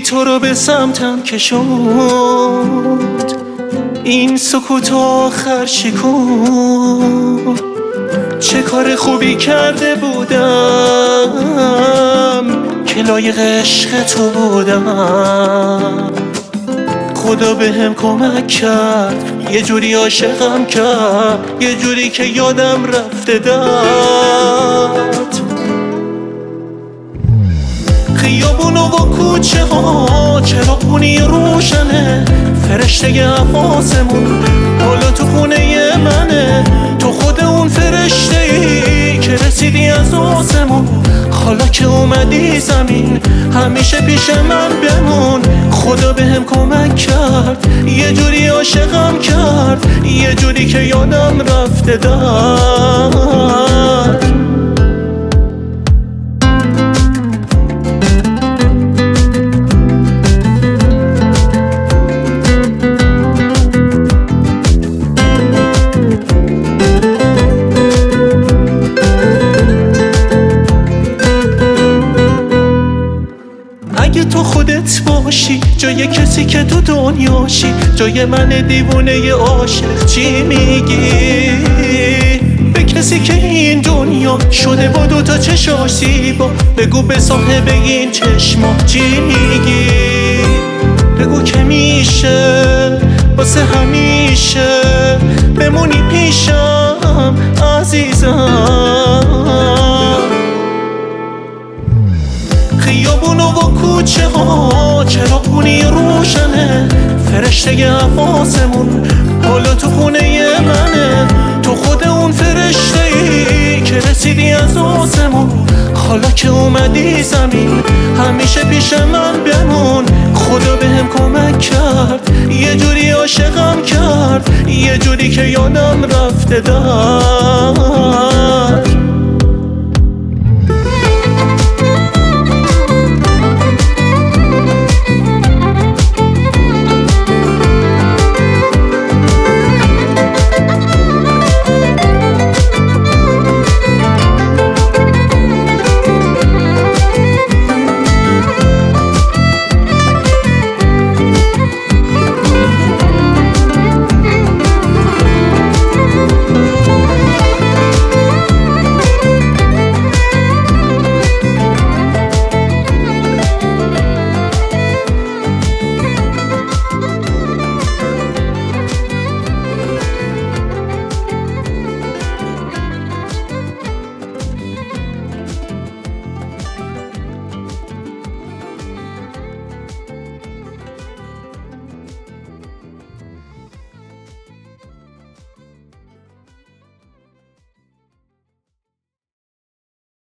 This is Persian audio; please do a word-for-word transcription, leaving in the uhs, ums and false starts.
تو رو به سمتم کشوند، این سکوت آخر شکون. چه کار خوبی کرده بودم که لایق عشق تو بودم. خدا به هم کمک کرد، یه جوری عاشقم کرد، یه جوری که یادم رفته داد. خیابون و کوچه ها چراغونی روشنه، فرشته حواسمون حالا تو خونه منه. تو خود اون فرشته ای که رسیدی از آسمون، حالا که اومدی زمین همیشه پیش من بمون. خدا به هم کمک کرد، یه جوری عاشقم کرد، یه جوری که یادم رفته داد. اگه تو خودت باشی جای کسی که تو دنیاشی، جای من دیوونه عاشق چی میگی؟ به کسی که این دنیا شده با دوتا چشاش زیبا، بگو به صاحب این چشما چی میگی؟ بگو که میشه واسه همیشه بمونی پیشم عزیزم. خیابون و کوچه ها چراغونی روشنه، فرشته حواسمون حالا تو خونه منه. تو خود اون فرشته ای که رسیدی از آسمون، حالا که اومدی زمین همیشه پیش من بمون. خدا به هم کمک کرد، یه جوری عاشقم کرد، یه جوری که یادم رفته داد.